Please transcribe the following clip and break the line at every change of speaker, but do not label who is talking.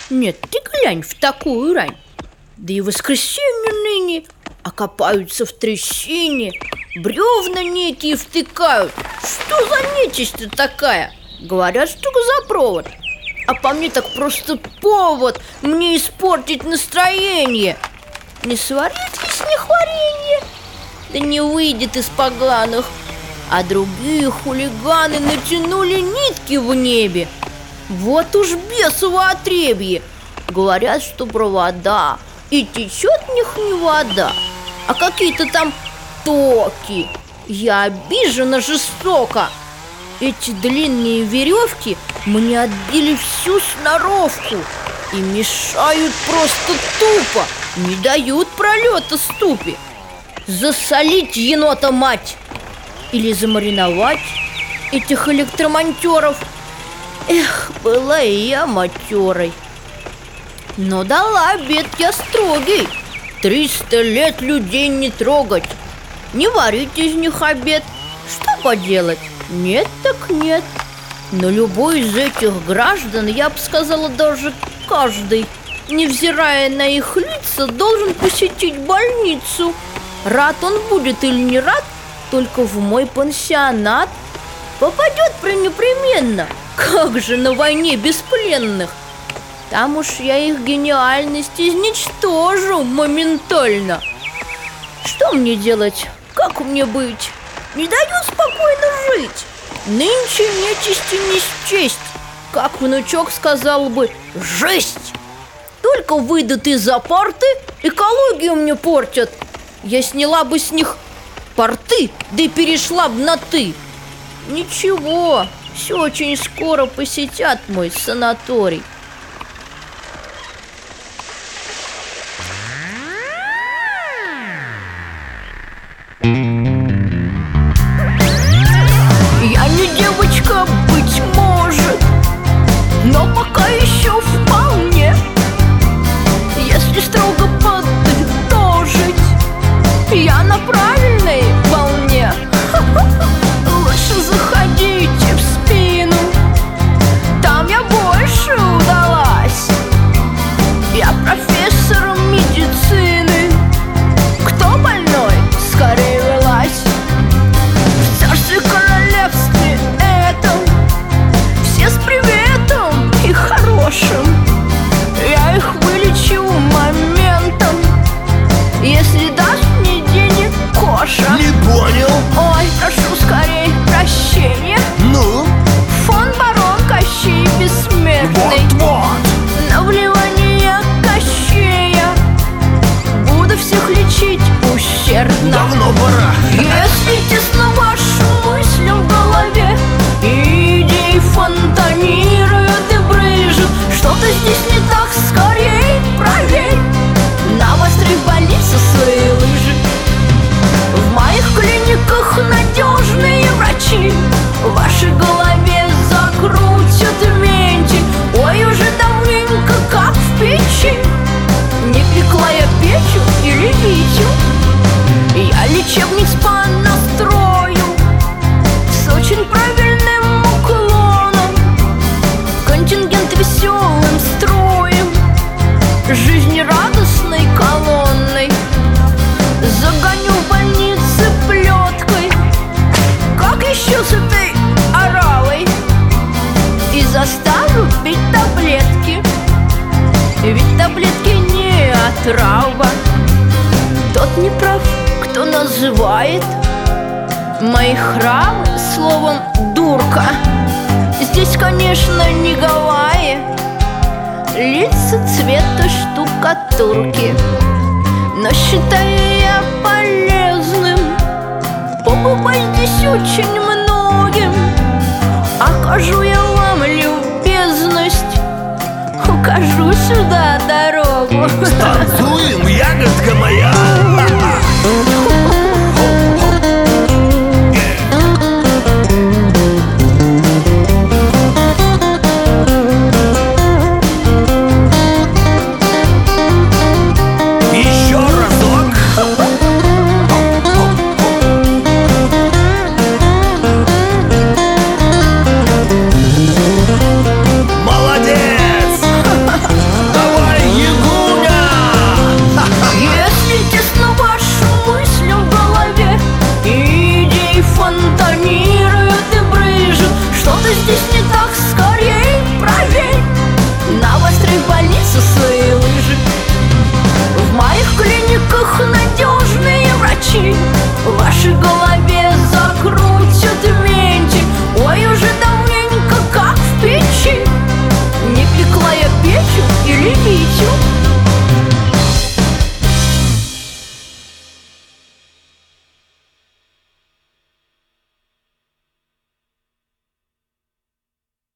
Нет, ты глянь в такую рань. Да и воскресенье ныне, окопаются в трясине, бревна некие втыкают. Что за нечисть-то такая? Говорят, что газопровод. А по мне так просто повод мне испортить настроение. Не сварить ли с них варенье? Да не выйдет из поганых. А другие хулиганы натянули нитки в небе. Вот уж бесово отребье. Говорят, что провода, и течет в них не вода, а какие-то там токи. Я обижена жестоко. Эти длинные веревки мне отбили всю сноровку и мешают просто тупо, не дают пролета ступе. Засолить енота мать или замариновать этих электромонтеров. Эх, была и я матерой. Но дала обет я строгий: 300 лет людей не трогать, не варить из них обед. Что поделать? Нет так нет. Но любой из этих граждан, я бы сказала, даже каждый, невзирая на их лица, должен посетить больницу. Рад он будет или не рад, только в мой пансионат попадет пренепременно. Как же на войне без пленных? Там уж я их гениальность изничтожу моментально. Что мне делать? Как мне быть? Не дают спокойно жить. Нынче нечисти не счесть. Как внучок сказал бы, жесть! Только выйдут из-за парты, экологию мне портят. Я сняла бы с них порты, да и перешла бы на «ты». Ничего, все очень скоро посетят мой санаторий. Я не девочка, быть может, но пока еще вполне. Если строго подытожить, я на правильной волне. Лучше заходите в спину, там я больше удалась. Я профессор медицины. Кто больной, скорее вылазь. В царстве королевстве этом все с приветом и хорошим. Я их вылечу моментом, если даст мне денег Коша.
Не понял.
Ой, прошу скорей прощения.
Ну?
Фон барон Кощей бессмертный.
Вот-вот.
На вливание Кощея буду всех лечить ущербно.
Давно пора.
Если тесно вашим мыслям в голове, идеи фонтанируют и брыжут, что-то здесь не так, скорей проверь. Навостри в больнице свои лыжи. В моих клиниках надежные врачи в вашей голове закрутят вентиль. Ой, уже давненько как в печи. Не пекла я печу или Витю. Я лечебниц по настрою с очень правильным уклоном. Контингент веселым строем, жизнерадостной колонной. Загоню в больнице плеткой, как еще с этой оравой, и заставлю пить таблетки. Ведь таблетки не отрава. Тот не прав, кто называет мои храмы словом «дурка». Здесь, конечно, не Гавайи, лица цвета штукатурки. Но считаю я полезным побывать здесь очень многим. Окажу я вам любезность, укажу сюда дорогу.
Станцуем,